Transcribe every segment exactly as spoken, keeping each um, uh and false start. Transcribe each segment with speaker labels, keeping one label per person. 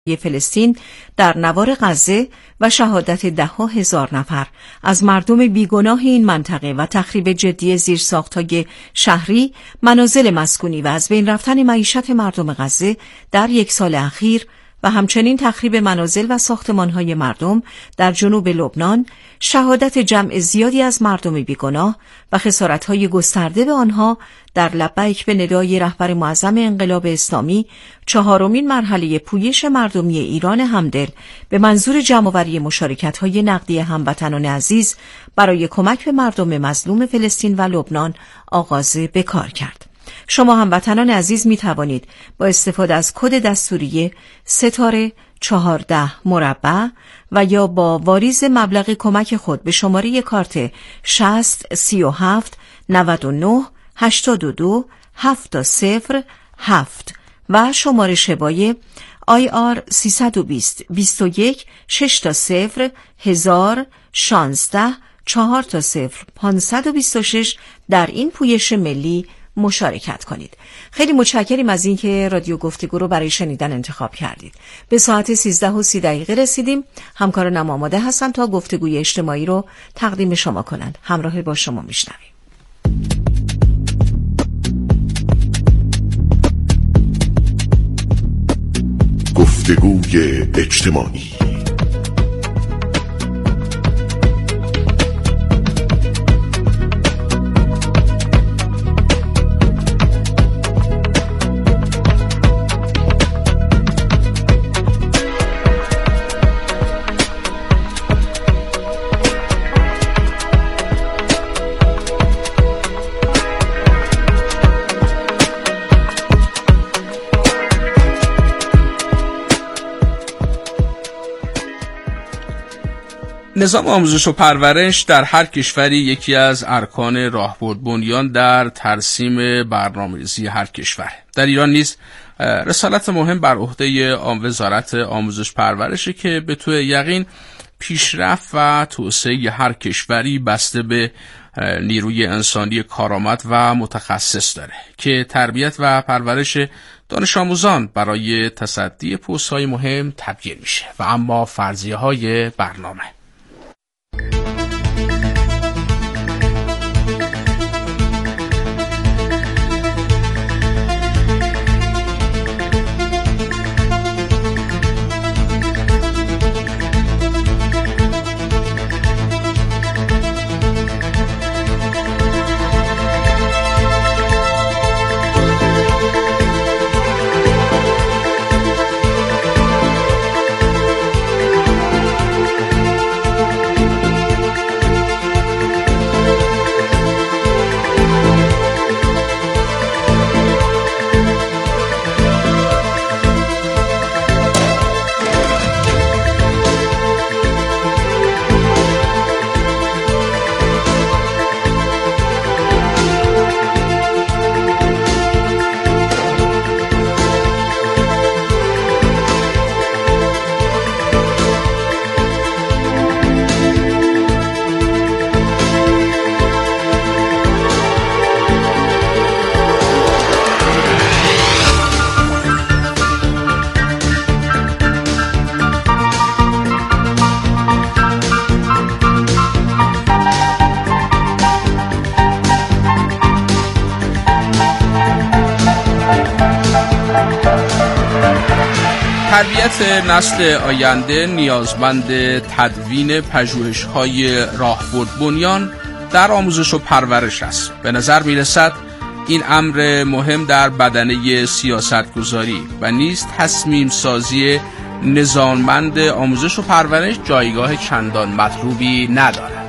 Speaker 1: فلسطین در نوار غزه و شهادت ده‌ها هزار نفر از مردم بیگناه این منطقه و تخریب جدی زیرساخت‌های شهری، منازل مسکونی و از بین رفتن معیشت مردم غزه در یک سال اخیر و همچنین تخریب منازل و ساختمان‌های مردم در جنوب لبنان، شهادت جمع زیادی از مردم بیگناه و خسارت‌های گسترده به آنها در لبیک به ندای رهبر معظم انقلاب اسلامی، چهارمین مرحله پویش مردمی ایران همدل به منظور جمع‌آوری مشارکت‌های نقدی هموطنان عزیز برای کمک به مردم مظلوم فلسطین و لبنان آغاز به کار کرد. شما هموطنان عزیز می توانید با استفاده از کد دستوری ستاره چهارده مربع و یا با واریز مبلغ کمک خود به شماره کارت شصت سی و هفت نود و نه هشتاد و دو هفت صفر هفت و شماره شبای آی آر سیصد و بیست بیست و یک شش تا صفر هزار شانزده چهار تا صفر پانصد و بیست و شش در این پویش ملی مشارکت کنید. خیلی متشکریم از اینکه رادیو گفتگو رو برای شنیدن انتخاب کردید. به ساعت سیزده و سی دقیقه رسیدیم. همکارانم آماده هستن تا گفتگوی اجتماعی رو تقدیم شما کنند. همراه با شما میشنویم.
Speaker 2: گفتگوی اجتماعی.
Speaker 3: نظام آموزش و پرورش در هر کشوری یکی از ارکان راهبردبنیان در ترسیم برنامه‌ریزی هر کشور. در ایران نیز رسالت مهم بر عهده وزارت آموزش پرورشه که به طور یقین پیشرفت و توسعه هر کشوری بسته به نیروی انسانی کارآمد و متخصص داره که تربیت و پرورش دانش آموزان برای تصدی پست‌های مهم تبیین میشه. و اما فرضیه‌های برنامه. تربیت نسل آینده نیازمند تدوین پژوهش‌های راهبردبنیان در آموزش و پرورش است. به نظر می‌رسد این امر مهم در بدنه سیاستگذاری و نیز تصمیم سازی نظاممند آموزش و پرورش جایگاه چندان مطلوبی ندارد.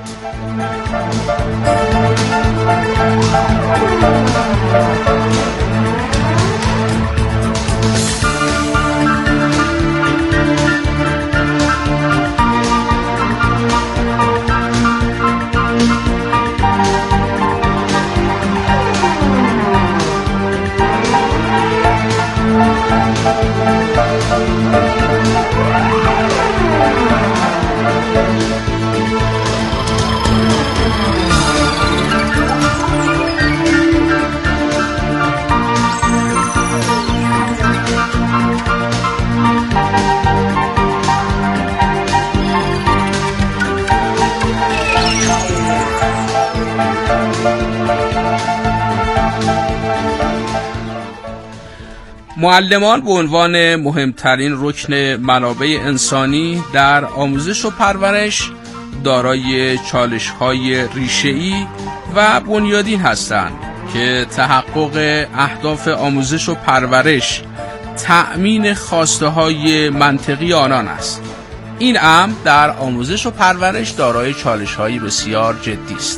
Speaker 3: معلمان به عنوان مهمترین رکن منابع انسانی در آموزش و پرورش دارای چالش‌های ریشه‌ای و بنیادین هستند که تحقق اهداف آموزش و پرورش تأمین خواسته‌های منطقی آنان است. این امر در آموزش و پرورش دارای چالش‌های بسیار جدی است.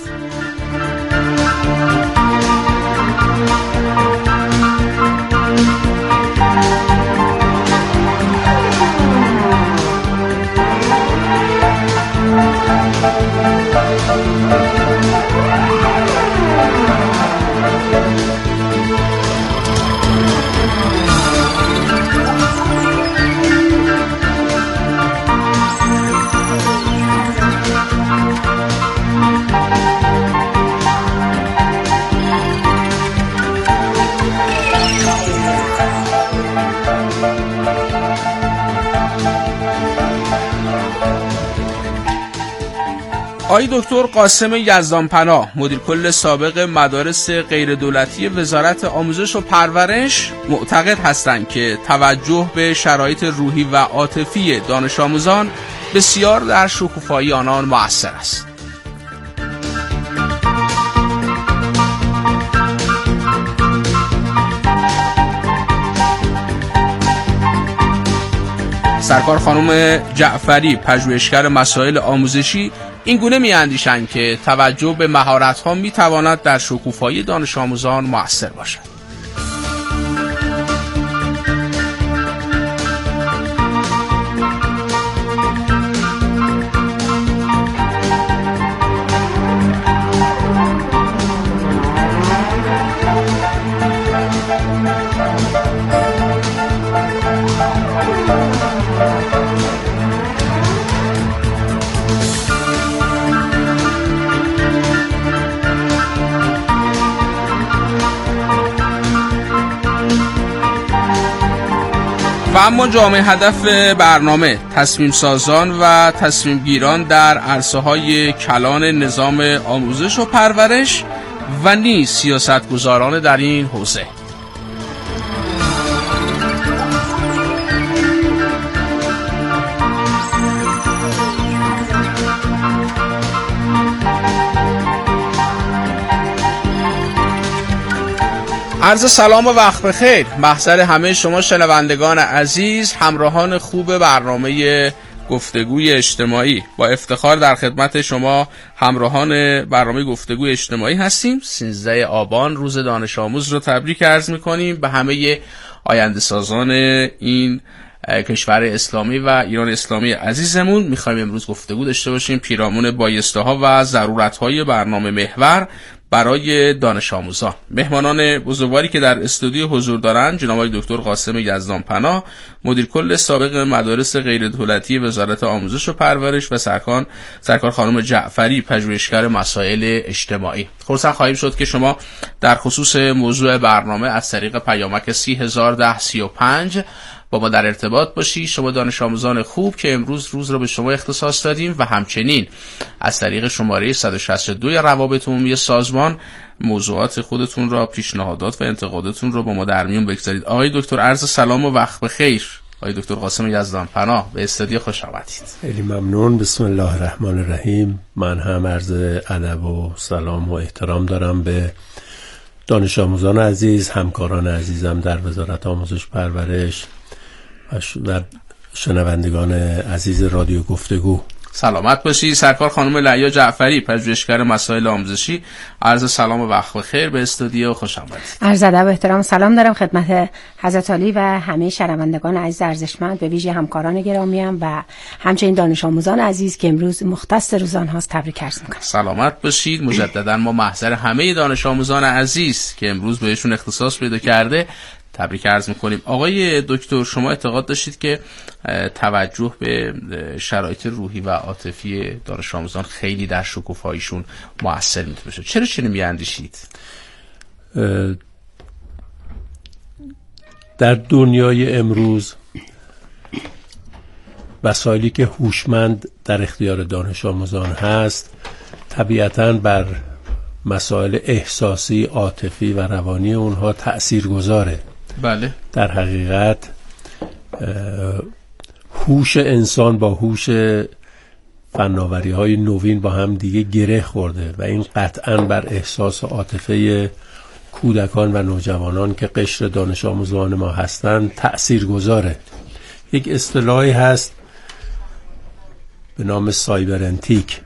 Speaker 3: آقای دکتر قاسم یزدانپناه، مدیر کل سابق مدارس غیر دولتی وزارت آموزش و پرورش، معتقد هستند که توجه به شرایط روحی و عاطفی دانش آموزان بسیار در شکوفایی آنان مؤثر است. سرکار خانم جعفری، پژوهشگر مسائل آموزشی، این گونه می‌اندیشند که توجه به مهارت‌ها می‌تواند در شکوفایی دانش آموزان مؤثر باشد. و اما جامع هدف برنامه تصمیم سازان و تصمیم گیران در عرصه‌های کلان نظام آموزش و پرورش و نیز سیاستگزاران در این حوزه. عرض سلام و وقت بخیر محضر همه شما شنوندگان عزیز، همراهان خوب برنامه گفتگوی اجتماعی. با افتخار در خدمت شما همراهان برنامه گفتگوی اجتماعی هستیم. سیزده آبان روز دانش آموز رو تبریک عرض می‌کنیم به همه آینده سازان این کشور اسلامی و ایران اسلامی عزیزمون. می‌خوایم امروز گفتگو داشته باشیم پیرامون بایسته‌ها و ضرورت‌های برنامه محور برای دانش آموزان. مهمانان بزرگواری که در استودیو حضور دارند جناب آقای دکتر قاسم یزدانپناه، مدیر کل سابق مدارس غیر دولتی وزارت آموزش و پرورش، و سرکار سرکار خانم جعفری، پژوهشگر مسائل اجتماعی. خرسند خواهیم شد که شما در خصوص موضوع برنامه از طریق پیامک سی هزار و ده سی و پنج با ما در ارتباط باشی. شما دانش آموزان خوب که امروز روز رو به شما اختصاص دادیم و همچنین از طریق شماره صد و شصت و دو روابط عمومی سازمان موضوعات خودتون را، پیشنهادات و انتقاداتون رو با ما در میون بگذارید. آقای دکتر عرض سلام و وقت بخیر. آقای دکتر قاسم یزدانپناه، به استودیو خوش آمدید.
Speaker 2: خیلی ممنون. بسم الله الرحمن الرحیم. من هم عرض ادب و سلام و احترام دارم به دانش آموزان عزیز، همکاران عزیزم در وزارت آموزش پرورش و شنوندگان عزیز رادیو گفتگو.
Speaker 3: سلامت باشی. سرکار خانم لیا جعفری، پژوهشگر مسائل آموزشی، عرض سلام و وقت بخیر به استودیو خوش آمدید.
Speaker 4: عرض ادب و احترام سلام دارم خدمت حضرت عالی و همه شنوندگان عزیز ارزشمند، به ویژه همکاران گرامیم و همچنین دانش آموزان عزیز که امروز مختص روز آنهاست تبریک عرض می‌کنم.
Speaker 3: سلامت باشید. مجددا ما محضر همه دانش آموزان عزیز که امروز بهشون اختصاص پیدا کرده تبریک عرض میکنیم. آقای دکتر، شما اعتقاد داشتید که توجه به شرایط روحی و عاطفی دانش آموزان خیلی در شکوفاییشون مؤثر میتونه باشه. چرا چنین میاندیشید؟
Speaker 2: در دنیای امروز وسایلی که هوشمند در اختیار دانش آموزان هست طبیعتاً بر مسائل احساسی، عاطفی و روانی اونها تأثیر گذاره.
Speaker 3: بله.
Speaker 2: در حقیقت هوش انسان با هوش فناوری های نوین با هم دیگه گره خورده و این قطعاً بر احساس و عاطفه کودکان و نوجوانان که قشر دانش آموزان ما هستند تأثیر گذاره. یک اصطلاحی هست به نام سایبرنتیک.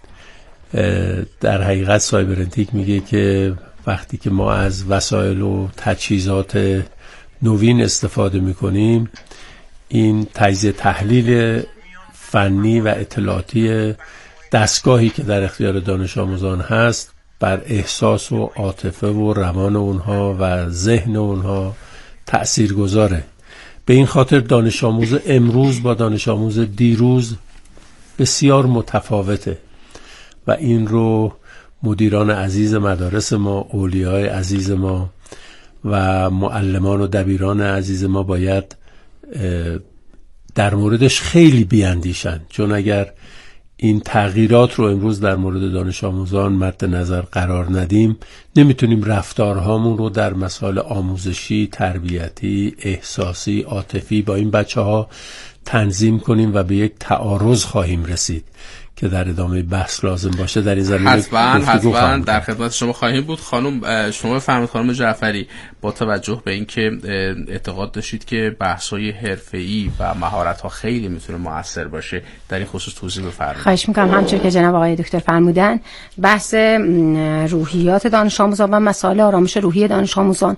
Speaker 2: در حقیقت سایبرنتیک میگه که وقتی که ما از وسایل و تجهیزات نوین استفاده میکنیم، این تجزیه تحلیل فنی و اطلاعاتی دستگاهی که در اختیار دانش آموزان هست بر احساس و عاطفه و روان اونها و ذهن اونها تأثیر گذاره. به این خاطر دانش آموز امروز با دانش آموز دیروز بسیار متفاوته و این رو مدیران عزیز مدارس ما، اولیای عزیز ما و معلمان و دبیران عزیز ما باید در موردش خیلی بیاندیشن، چون اگر این تغییرات رو امروز در مورد دانش آموزان مد نظر قرار ندیم، نمیتونیم رفتارهامون رو در مسائل آموزشی، تربیتی، احساسی، عاطفی با این بچه ها تنظیم کنیم و به یک تعارض خواهیم رسید که در ادامه بحث لازم باشه در این زمینه.
Speaker 3: حتما حتما در خدمت شما خواهیم بود. خانم شما بفرمایید خانم جعفری، با توجه به اینکه اعتقاد داشتید که بحث‌های حرفه‌ای و مهارت‌ها خیلی میتونه مؤثر باشه، در این خصوص توضیح بفرمایید.
Speaker 4: خواهش می‌کنم. همونطور که جناب آقای دکتر فرمودن، بحث روحیات دانش آموزان و مسائل آرامش روحی دانش آموزان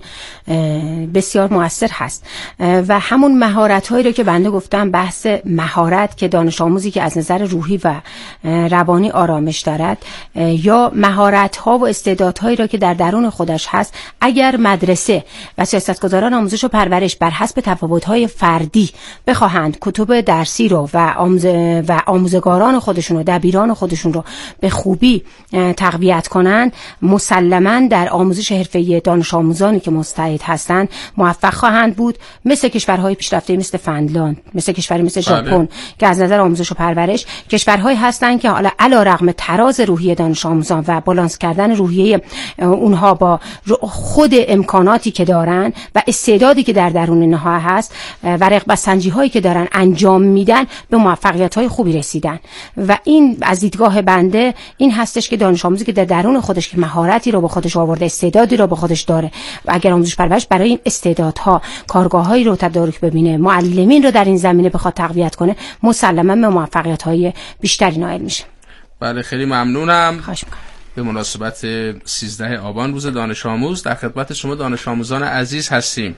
Speaker 4: بسیار مؤثر هست و همون مهارت‌هایی رو که بنده گفتم، بحث مهارت که دانش آموزی که از نظر روحی و روانی آرامش دارد یا مهارت‌ها و استعدادهایی را که در درون خودش هست، اگر مدرسه و سیاستگزاران آموزش و پرورش بر حسب تفاوت‌های فردی بخواهند کتب درسی رو و آموز و آموزگاران خودشون رو، دبیران خودشون رو به خوبی تقویت کنند، مسلماً در آموزش حرفه‌ای دانش آموزانی که مستعد هستند موفق خواهند بود، مثل کشورهای پیشرفته مثل فنلاند، مثل کشوری مثل ژاپن که از نظر آموزش و پرورش کشورهای هستند که حالا علیرغم تراز روحی دانش آموزان و بالانس کردن روحیه اونها با خود امکاناتی که دارن و استعدادی که در درون اینها هست و رغبت سنجی هایی که دارن انجام میدن، به موفقیت های خوبی رسیدن. و این از دیدگاه بنده این هستش که دانش آموزی که در درون خودش که مهارتی رو با خودش آورده، استعدادی رو با خودش داره و اگر آموزش پرورش برای این استعدادها کارگاه‌هایی رو تدارک ببینه، معلمین رو در این زمینه بخواد تقویت کنه، مسلماً به موفقیت های بیشتری نائل میشه.
Speaker 3: بله خیلی ممنونم.
Speaker 4: خواهش می‌کنم.
Speaker 3: به مناسبت سیزده آبان روز دانش آموز در خدمت شما دانش آموزان عزیز هستیم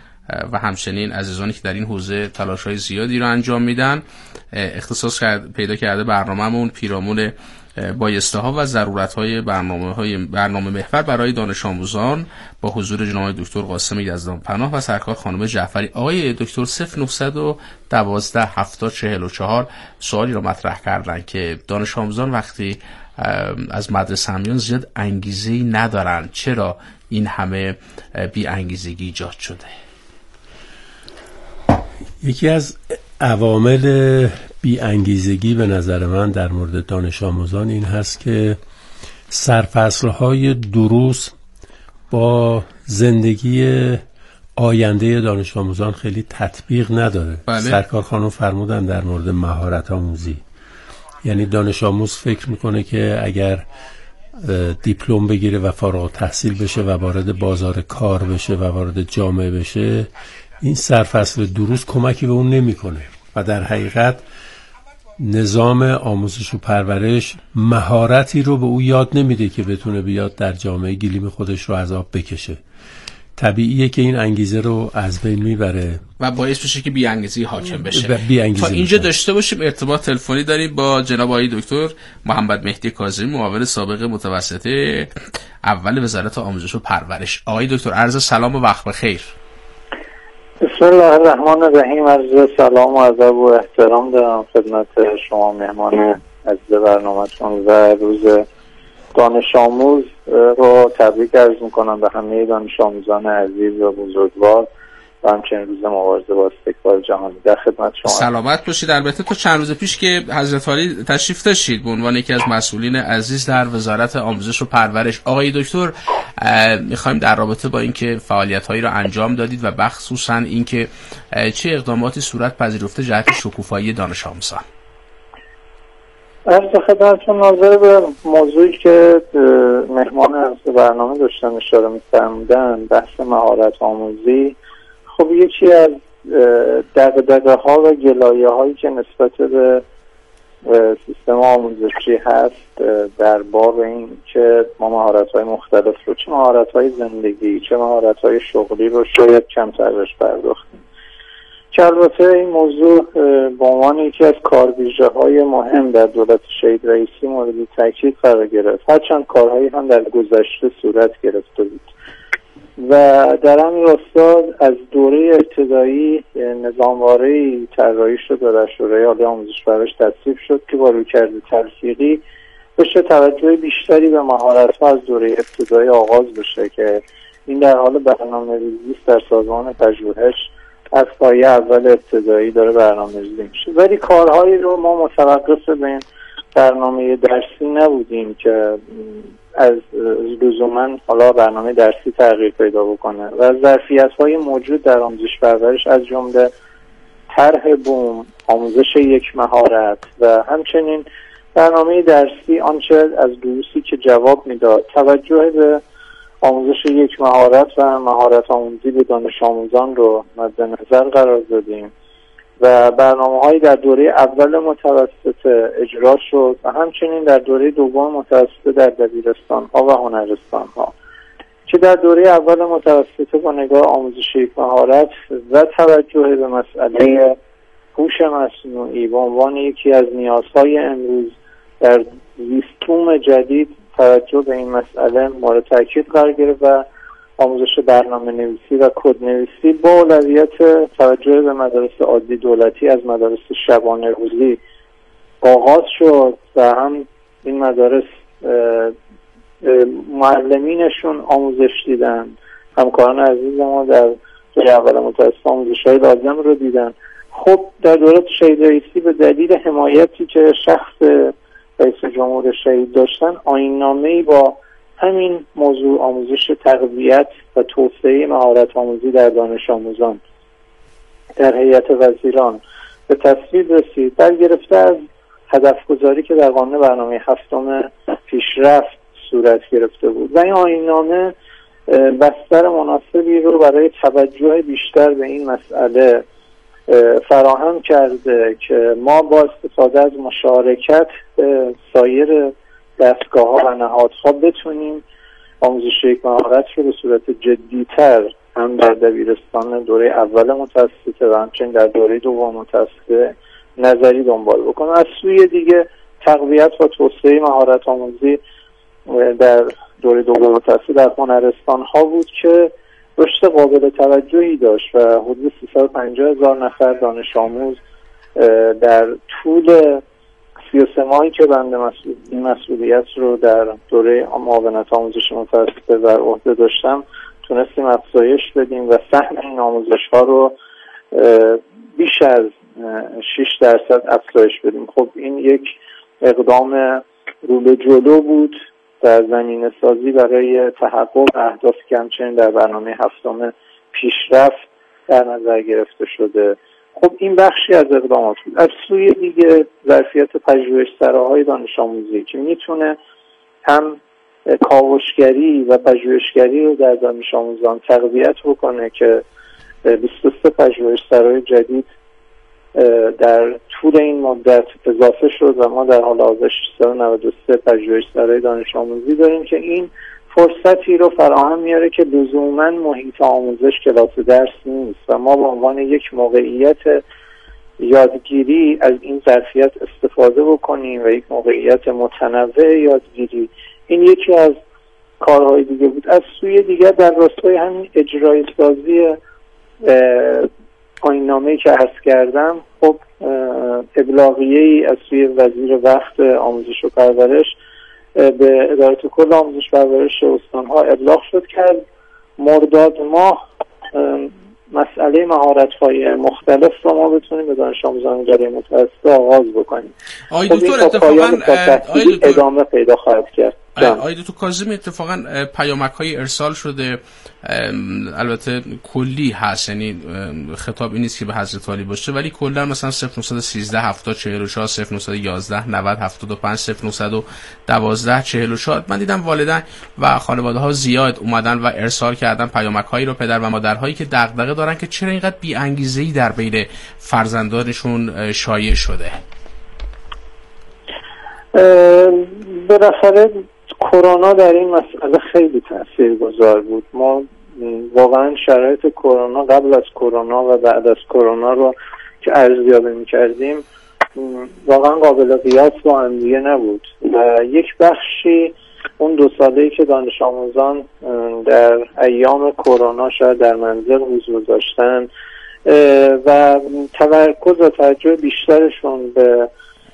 Speaker 3: و همچنین عزیزانی که در این حوزه تلاش‌های زیادی رو انجام میدن. اختصاص پیدا کرده برنامه‌مون پیرامون بایسته‌ها و ضرورت‌های برنامه‌های برنامه محور برای دانش آموزان با حضور جناب دکتر قاسم یزدانپناه و سرکار خانم جعفری. آقای دکتر صفر نهصد و دوازده هفتاد چهل و چهار سوالی رو مطرح کردن که دانش آموزان وقتی از مدرسه میان زیاد انگیزه‌ای ندارن، چرا این همه بی انگیزگی ایجاد شده؟
Speaker 2: یکی از عوامل بی انگیزگی به نظر من در مورد دانش آموزان این هست که سرفصل‌های دروس با زندگی آینده دانش آموزان خیلی تطبیق نداره.
Speaker 3: بله.
Speaker 2: سرکار خانم فرمودن در مورد مهارت آموزی، یعنی دانش آموز فکر میکنه که اگر دیپلم بگیره و فارغ التحصیل بشه و وارد بازار کار بشه و وارد جامعه بشه، این سرفصل دروس کمکی به اون نمیکنه و در حقیقت نظام آموزش و پرورش مهارتی رو به او یاد نمیده که بتونه بیاد در جامعه گلیم خودش رو از آب بکشه. طبیعیه که این انگیزه رو از بین میبره و
Speaker 3: باعث بشه که بی انگیزی حاکم بشه.
Speaker 2: بی انگیزی
Speaker 3: تا اینجا داشته باشیم ارتباط تلفنی داریم با جناب آقای دکتر محمد مهدی کاظمی، معاون سابق متوسطه اول وزارت آموزش و پرورش. آقای دکتر عرض سلام و وقت بخیر.
Speaker 5: بسم الله الرحمن الرحیم. عرض سلام و ادب و احترام دارم خدمت شما مهمان عزیز برنامه‌تون و روز دانش آموز رو تبریک عرض میکنم به همه دانش آموزان عزیز و بزرگوار و همچنین روز مبارزه با استکبار جهانی. در خدمت شما.
Speaker 3: سلامت باشید. البته تو چند روز پیش که حضرت عالی تشریف داشتید به عنوان یکی از مسئولین عزیز در وزارت آموزش و پرورش، آقای دکتر میخوایم در رابطه با اینکه فعالیت‌هایی را انجام دادید و بخصوصاً اینکه چه اقداماتی صورت پذیرفته جهت شکوفایی دانش آموزان.
Speaker 5: عرض خدمتتون ناظر به موضوعی که مهمان از برنامه داشتن اشاره می‌فرمودن، بحث مهارت آموزی، خب یکی از دغدغه‌ها و گلایه‌هایی که نسبت به سیستم آموزشی هست در باب این که ما مهارت‌های مختلف رو، چه مهارت‌های زندگی چه مهارت‌های شغلی رو شاید کمتر بهش پرداختیم، که البته این موضوع به عنوان یکی از کارویژه‌های مهم در دولت شهید رئیسی مورد تاکید قرار گرفت، هرچند کارهایی هم در گذشته صورت گرفته بود. و در همین راستا از دوره ابتدایی نظامواره‌ای طراحی شد و در شورای عالی آموزش و پرورش تصویب شد که با رویکرد تلفیقی بشه توجه بیشتری به مهارت‌ها از دوره ابتدایی آغاز بشه، که این در حال برنامه‌ریزی در سازمان پژوهش از پایه اول ابتدایی داره برنامه‌ریزی میشه. ولی کارهایی رو ما متوقف به این برنامه درسی نبودیم که از لزوما حالا برنامه درسی تغییر پیدا بکنه و ظرفیت‌های موجود در آموزش پرورش از جمله طرح بوم، آموزش یک مهارت و همچنین برنامه درسی آنچه از دروسی که جواب میداد، توجه به آموزش یک مهارت و مهارت آموزی به دانش آموزان رو مد نظر قرار دادیم و برنامه‌هایی در دوره اول متوسط اجرا شد و همچنین در دوره دوم متوسط در دبیرستان‌ها و هنرستان‌ها، که در دوره اول متوسط با نگاه آموزش یک مهارت و توجه به مسئله هوش مصنوعی به عنوان یکی از نیازهای امروز در زیستوم جدید توجه به این مسئله مورد تاکید قرار گرفت و آموزش برنامه نویسی و کد نویسی با اولویت توجه به مدارس عادی دولتی از مدارس شبانه روزی آغاز شد و هم این مدارس معلمینشون آموزش دیدن، همکاران عزیز ما در دوره اول متوسط آموزش‌های لازم رو دیدن. خب در دولت شهید رئیسی به دلیل حمایتی که شخص رئیس جمهور شهید داشتن، آیین‌نامه‌ای با همین موضوع آموزش تقویت و توسعه مهارت آموزی در دانش آموزان در هیئت وزیران به تصویب رسید، برگرفته از هدفگذاری که در قانون برنامه هفتم پیشرفت صورت گرفته بود و این آیین‌نامه بستر مناسبی رو برای توجه بیشتر به این مسئله فراهم کرده که ما با استفاده از مشارکت سایر دستگاه‌ها و نهادها بتونیم آموزش یک مهارت رو به صورت جدی‌تر هم در دبیرستان دوره اول متوسطه و همچنین در دوره دوم متوسطه نظری دنبال بکنیم. از سوی دیگه تقویت و توسعه مهارت آموزی در دوره دوم متوسطه در هنرستان‌ها بود که رشد قابل توجهی داشت و حدود سیصد و پنجاه هزار نفر دانش آموز در طول سی و سه ماهی که بنده مسئول این مسئولیت رو در دوره معاونت آموزش متوسطه بر عهده داشتم تونستیم افزایش بدیم و سهم این آموزش ها رو بیش از شش درصد افزایش بدیم. خب این یک اقدام رو به جلو بود در زمینه سازی برای تحقق اهدافی که همچنین در برنامه هفتم پیشرفت در نظر گرفته شده. خب این بخشی از اقدامات بود. از سوی دیگه ظرفیت پژوهشسراهای دانش آموزی که میتونه هم کاوشگری و پژوهشگری رو در دانش آموزان تقویت بکنه که بیست و سه پژوهشسرای جدید در طول این مدت اضافه شد و ما در حال حاضر ششصد و نود و سه پژوهشسرای دانش آموزی داریم که این فرصتی رو فراهم میاره که لزوما محیط آموزش کلاس درس نیست و ما به عنوان یک موقعیت یادگیری از این ظرفیت استفاده بکنیم و یک موقعیت متنوع یادگیری. این یکی از کارهای دیگه بود. از سوی دیگر در راستای همین اجرای سازی آیین‌نامه‌ای که عرض کردم، خب ابلاغیه‌ای از سوی وزیر وقت آموزش و پرورش به اداره کل آموزش و پرورش استان‌ها ابلاغ شد که مرداد ماه مسئله مهارت‌های مختلف رو ما بتونیم به دانش آموزان داره متوسط آغاز بکنیم.
Speaker 3: آقای دکتر اتفاقاً
Speaker 5: ادامه پیدا خواهد کرد.
Speaker 3: آقای دکتر کاظمی اتفاقاً پیامک‌های ارسال شده، البته کلی هست، یعنی خطاب این نیست که به حضرت عالی باشه، ولی کلا مثلا صفر نه یک سه هفتاد چهل و چهار صفر نه یک یک نود هفتاد و پنج صفر نه یک دو چهل و چهار. من دیدم والدین و خانواده ها زیاد اومدن و ارسال کردن پیامک‌هایی رو، پدر و مادرهایی که دغدغه دارن که چرا اینقدر بی انگیزه‌ای در بین فرزندانشون شایع شده.
Speaker 5: بالاخره کرونا در این مسئله خیلی تاثیرگذار بود. ما واقعا شرایط کرونا، قبل از کرونا و بعد از کرونا رو که ارزیابی می‌کردیم واقعا قابل قیاس با هم دیگه نبود و یک بخشی اون دو ساله‌ای که دانش آموزان در ایام کرونا شاید در منزل حضور داشتن و تمرکز و توجه بیشترشون به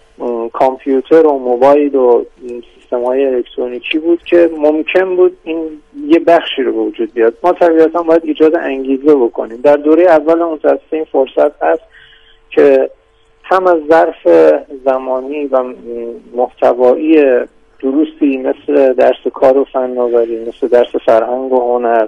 Speaker 5: کامپیوتر و موبایل و سیستم‌های الکترونیکی بود که ممکن بود این یه بخشی رو به وجود بیاد. ما طبیعتاً باید ایجاد انگیزه بکنیم. در دوره اول متأسفانه این فرصت هست که هم از ظرف زمانی و محتوایی دروسی مثل درس کار و فناوری، مثل درس فرهنگ و هنر،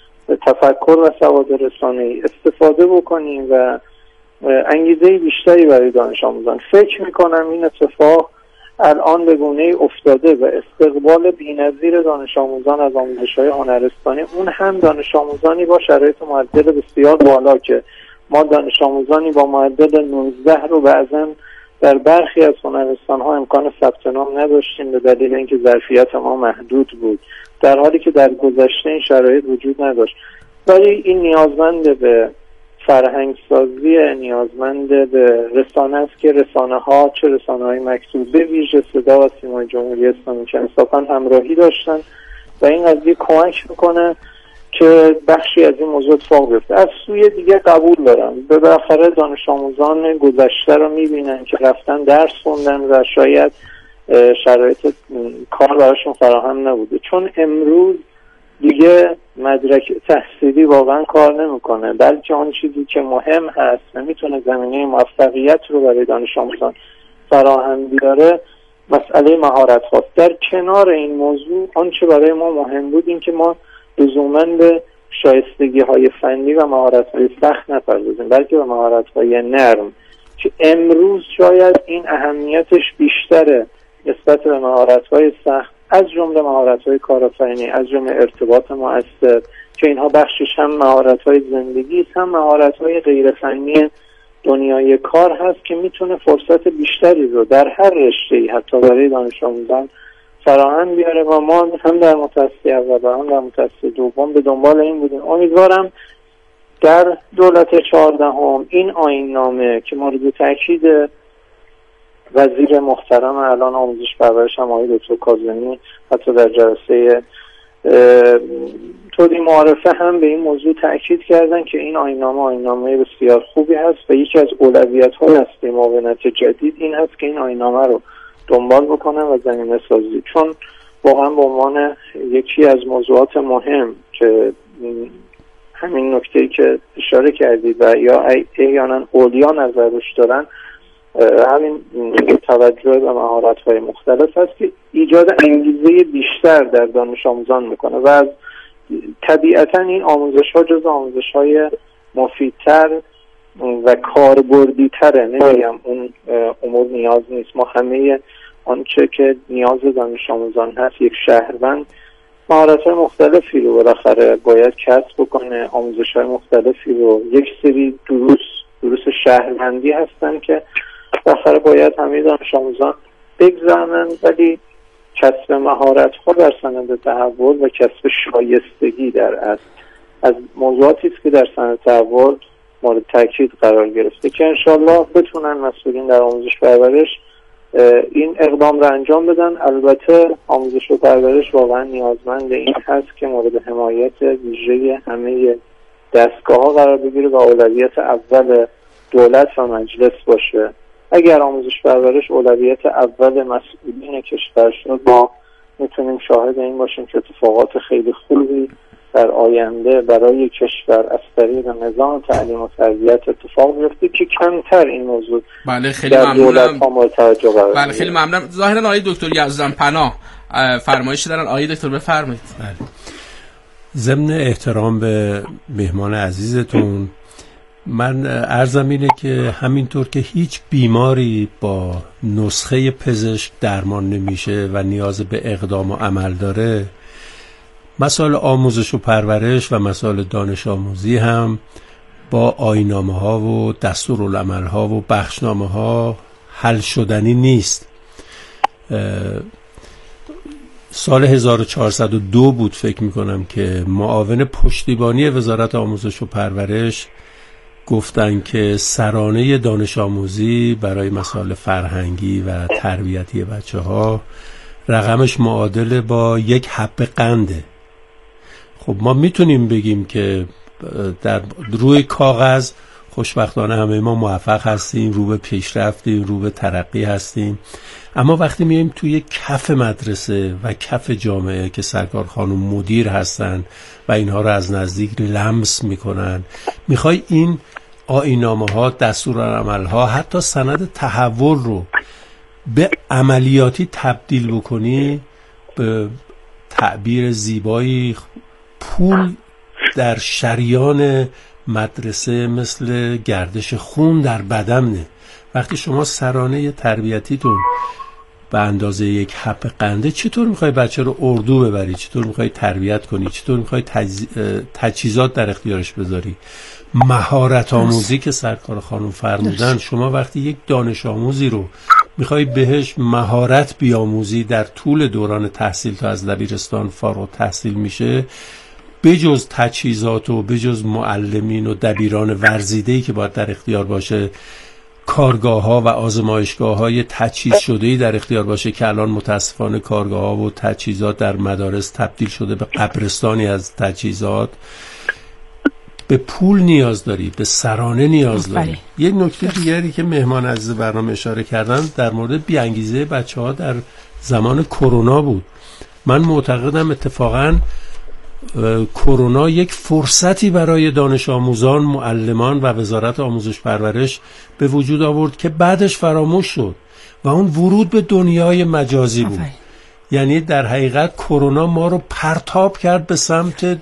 Speaker 5: تفکر و سواد رسانه‌ای استفاده بکنیم و انگیزه بیشتری برای دانش آموزان. فکر میکنم این اتفاق الان به گونه‌ای افتاده و استقبال بی‌نظیر دانش آموزان از آموزش‌های هنرستانی، اون هم دانش آموزانی با شرایط معدل بسیار بالا که ما دانش آموزانی با معدل نوزده رو بعضاً در برخی از هنرستان‌ها امکان ثبت نام نداشتیم به دلیل اینکه ظرفیت ما محدود بود، در حالی که در گذشته این شرایط وجود نداشت. ولی این نیازمند به فرهنگ سازی، نیازمند به رسانه است که رسانه ها، چه رسانه های مکتوبه ویژه صدا و سیمای جمهوری اسلامی که انصافاً همراهی داشتن و این قضیه کمک میکنه که بخشی از این موضوع اتفاق بیفته. از سوی دیگه قبول دارم، به بالاخره دانش آموزان گذشته رو میبینن که رفتن درس خوندن و شاید شرایط کار براشون فراهم نبوده، چون امروز دیگه مدرک تحصیلی واقعا کار نمیکنه، بلکه اون چیزی که مهم هست و میتونه زمینه موفقیت رو برای دانش آموزان فراهم بیاره مسئله مهارت هاست. در کنار این موضوع آنچه برای ما مهم بود این که ما لزوماً به شایستگی های فنی و مهارت های سخت نپردازیم، بلکه به مهارت های نرم که امروز شاید این اهمیتش بیشتره نسبت به مهارت های سخت، از جمله مهارت‌های کارآفرینی، از جمله ارتباط مؤثر که اینها بخشش هم مهارت‌های زندگی است، هم مهارت‌های غیر فنی دنیای کار هست که میتونه فرصت بیشتری رو در هر رشته‌ای حتی برای دانش آموزان فراهم بیاره و ما هم در متوسط اول و هم در متوسط دوم به دنبال این بودیم. امیدوارم در دولت چهاردهم این آیین نامه که مورد تاکید وزیر محترم الان آموزش پرورش هم آقای دکتر کاظمی حتی در جلسه توضیح معارفه هم به این موضوع تاکید کردن که این آیین‌نامه آیین‌نامه بسیار خوبی هست و یکی از اولویت‌های هسته معاونت جدید این هست که این آیین‌نامه رو دنبال بکنن و زمینه سازی، چون واقعا به عنوان یکی از موضوعات مهم که همین نکته‌ای که اشاره کردید و یا احیانا اولیا نظر روش دارن، همین توجه به مهارت‌های مختلف هست که ایجاد انگیزه بیشتر در دانش آموزان میکنه و از طبیعتا این آموزش‌ها جز آموزش‌های مفیدتر و کاربردی‌تره. نمیگم اون امور نیاز نیست، ما همه آنچه که نیاز دانش آموزان هست، یک شهروند مهارت‌های مختلفی رو بالاخره باید کسب بکنه، آموزش‌های مختلفی رو، یک سری دروس دروس شهروندی هستن که بالاخره باید همه دانش آموزان بگذارن، ولی کسب مهارت‌ها در سند تحول و کسب شایستگی در اصل از موضوعاتی است که در سند تحول مورد تاکید قرار گرفته که انشالله بتونن مسئولین در آموزش پرورش این اقدام را انجام بدن. البته آموزش و پرورش واقعا نیازمند این هست که مورد حمایت ویژه همه دستگاه‌ها قرار بگیره و اولویت اول دولت و مجلس باشه. اگر آموزش پرورش اولویت اول مسئولین کشور شد، ما میتونیم شاهد این باشیم که اتفاقات خیلی خوبی در آینده برای کشور از طریق نظام تعلیم و تربیت اتفاق بیفته که کمتر این موضوع
Speaker 3: بله خیلی
Speaker 5: در دولت ها
Speaker 3: ممنونم.
Speaker 5: مورد توجه قرار
Speaker 3: بله خیلی ممنونم. ظاهرا آقای دکتر یزدانپناه فرمایشی دارن. آقای دکتر بفرمایید.
Speaker 2: بله. ضمن احترام به مهمان عزیزتون، من عرضم اینه که همینطور که هیچ بیماری با نسخه پزشک درمان نمیشه و نیاز به اقدام و عمل داره، مسائل آموزش و پرورش و مسائل دانش آموزی هم با آیین‌نامه ها و دستورالعمل ها و بخشنامه ها حل شدنی نیست. سال هزار و چهارصد و دو بود فکر میکنم که معاون پشتیبانی وزارت آموزش و پرورش گفتن که سرانه دانش آموزی برای مسائل فرهنگی و تربیتی بچه ها رقمش معادل با یک حب قنده. خب ما میتونیم بگیم که در روی کاغذ خوشبختانه همه ما موفق هستیم، رو به پیشرفتیم، رو به ترقی هستیم، اما وقتی میایم توی کف مدرسه و کف جامعه که سرکار خانم مدیر هستن و اینها رو از نزدیک لمس میکنن، میخوای این آیین‌نامه ها، دستورالعمل ها، حتی سند تحول رو به عملیاتی تبدیل بکنی، به تعبیر زیبایی پول در شریان مدرسه مثل گردش خون در بدنه. وقتی شما سرانه تربیتیتون به اندازه یک حب قنده، چطور میخوای بچه رو اردو ببری؟ چطور میخوای تربیت کنی؟ چطور میخوای تجز... تجهیزات در اختیارش بذاری؟ مهارت آموزی که سرکار خانم فرمودن، شما وقتی یک دانش آموزی رو میخوای بهش مهارت بیاموزی در طول دوران تحصیل تا از دبیرستان فارغ تحصیل میشه، بجز تجهیزات و بجز معلمین و دبیران ورزیده‌ای که باید در اختیار باشه، کارگاه ها و آزمایشگاه های تجهیز شده‌ای در اختیار باشه که الان متاسفانه کارگاه ها و تجهیزات در مدارس تبدیل شده به قبرستانی از تجهیزات. به پول نیاز داری، به سرانه نیاز داری. یک نکته دیگری که مهمان عزیز برنامه اشاره کردن در مورد بی‌انگیزه بچه‌ها در زمان کرونا بود. من معتقدم اتفاقاً کرونا یک فرصتی برای دانش آموزان، معلمان و وزارت آموزش پرورش به وجود آورد که بعدش فراموش شد و اون ورود به دنیای مجازی بود. یعنی در حقیقت کرونا ما رو پرتاب کرد به سمت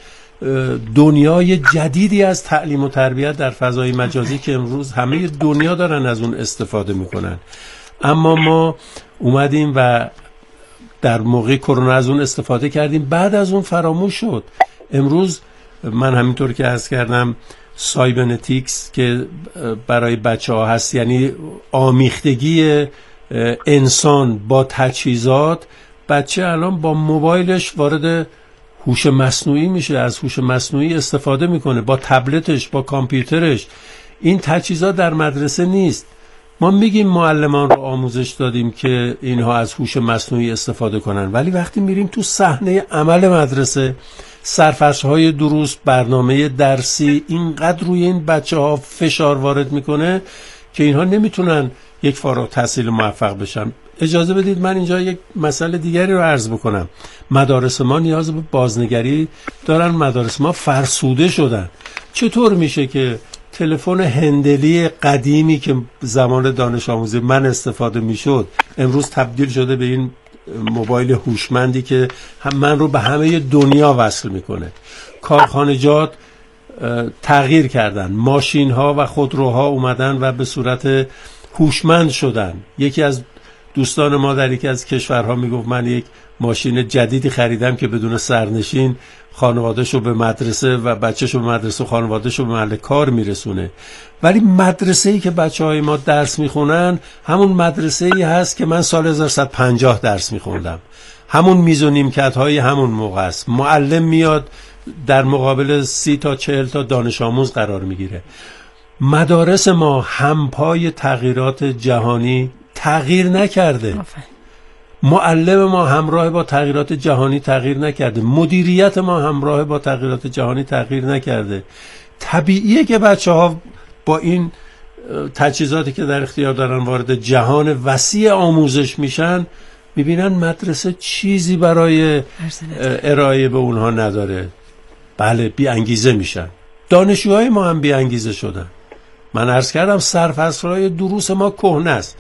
Speaker 2: دنیای جدیدی از تعلیم و تربیت در فضای مجازی که امروز همه دنیا دارن از اون استفاده میکنن. اما ما اومدیم و در موقع کرونا از اون استفاده کردیم، بعد از اون فراموش شد. امروز من همینطور که عرض کردم سایبرنتیکس که برای بچه ها هست، یعنی آمیختگی انسان با تجهیزات، بچه الان با موبایلش وارد هوش مصنوعی میشه، از هوش مصنوعی استفاده میکنه، با تبلتش، با کامپیوترش. این تجهیزات در مدرسه نیست. ما میگیم معلمان رو آموزش دادیم که اینها از هوش مصنوعی استفاده کنن، ولی وقتی میریم تو صحنه عمل مدرسه، سرفصل‌های دروس، برنامه درسی اینقدر روی این بچه‌ها فشار وارد میکنه که اینها نمیتونن یک فارغ التحصیل موفق بشن. اجازه بدید من اینجا یک مسئله دیگری رو عرض بکنم. مدارس ما نیاز به بازنگری دارن، مدارس ما فرسوده شدن. چطور میشه که تلفن هندلی قدیمی که زمان دانش آموزی من استفاده میشد امروز تبدیل شده به این موبایل هوشمندی که هم من رو به همه دنیا وصل میکنه؟ کارخانجات تغییر کردن، ماشین ها و خودروها اومدن و به صورت هوشمند شدن. یکی از دوستان ما در یکی از کشورها میگفت من یک ماشین جدیدی خریدم که بدون سرنشین خانواده‌شو به مدرسه و بچه‌شو به مدرسه و خانواده‌شو به محل کار میرسونه. ولی مدرسه‌ای که بچه‌های ما درس میخونن همون مدرسه‌ای هست که من سال هزار و سیصد و پنجاه درس میخوندم. همون میز و نیمکت‌های همون موقع است. معلم میاد در مقابل سی تا چهل تا دانش آموز قرار میگیره. مدارس ما همپای تغییرات جهانی تغییر نکرده. معلم ما همراه با تغییرات جهانی تغییر نکرده. مدیریت ما همراه با تغییرات جهانی تغییر نکرده. طبیعیه که بچه ها با این تجهیزاتی که در اختیار دارن وارد جهان وسیع آموزش میشن، میبینن مدرسه چیزی برای ارائه به اونها نداره. بله بی انگیزه میشن. دانشجوهای ما هم بی انگیزه شدن. من عرض کردم سرفصل‌های دروس ما کهنه است.